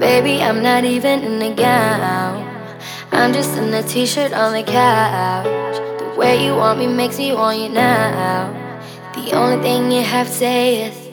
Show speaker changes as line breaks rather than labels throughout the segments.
Baby, I'm not even in a gown. I'm just in a t-shirt on the couch. The way you want me makes me want you now. The only thing you have to say is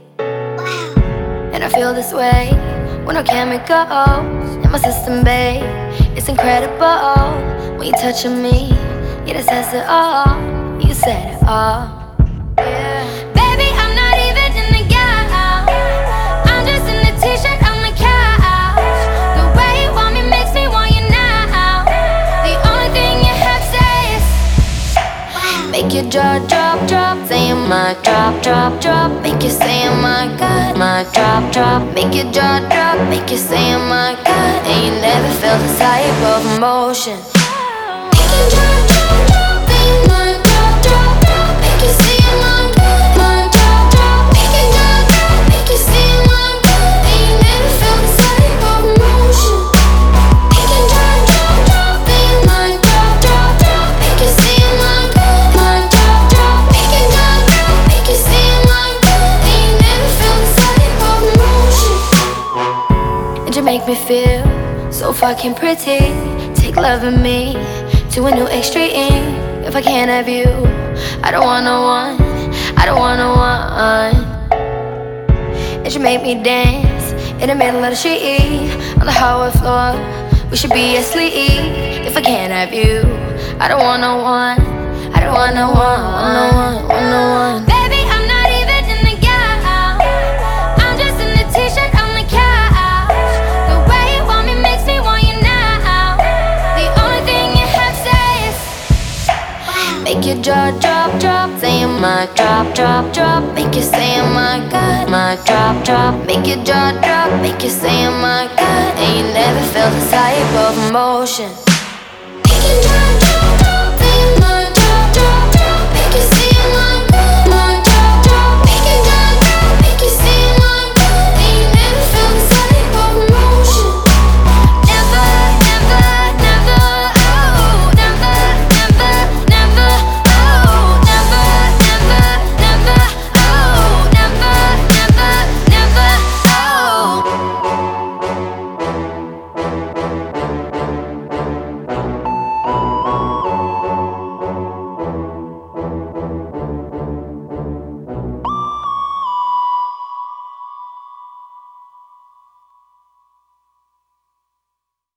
wow. And I feel this way when no chemicals in my system, babe. It's incredible when you're touching me. Yeah, that says it all. You said it all. Yeah. Baby, I'm not even in the gown. I'm just in a t-shirt on the couch. The way you want me makes me want you now. The only thing you have to say is wow. Make your jaw drop, drop. Saying my drop, drop, drop. Make you say my God, my drop, drop. Make your jaw drop, make you say my God. And you never felt this type of emotion. Make your jaw drop, drop. Saying my drop, drop, drop. Make you say my God, my drop, drop. Make your jaw drop, make you say my God. And you never felt this type of emotion. Make your jaw drop, drop. Saying my drop, drop, drop. Make you say my God, my drop, drop. Make your jaw drop, make you say my God. And you never felt this type of emotion. And you make me feel so fucking pretty. Take love in me to a new extreme. If I can't have you, I don't want no one. I don't want no one. And you make me dance in the middle of the street on the hardwood floor. We should be asleep. If I can't have you, I don't want no one. I don't want no one. Want no one. Baby, I'm not even in the gown. I'm just in a t-shirt on the couch. The way you want me makes me want you now. The only thing you have to say is wow. Make your jaw drop, drop. Saying my drop, drop, drop. Make you say my God, my drop, drop. Make your jaw drop, make you say my God. And you never felt this type of emotion.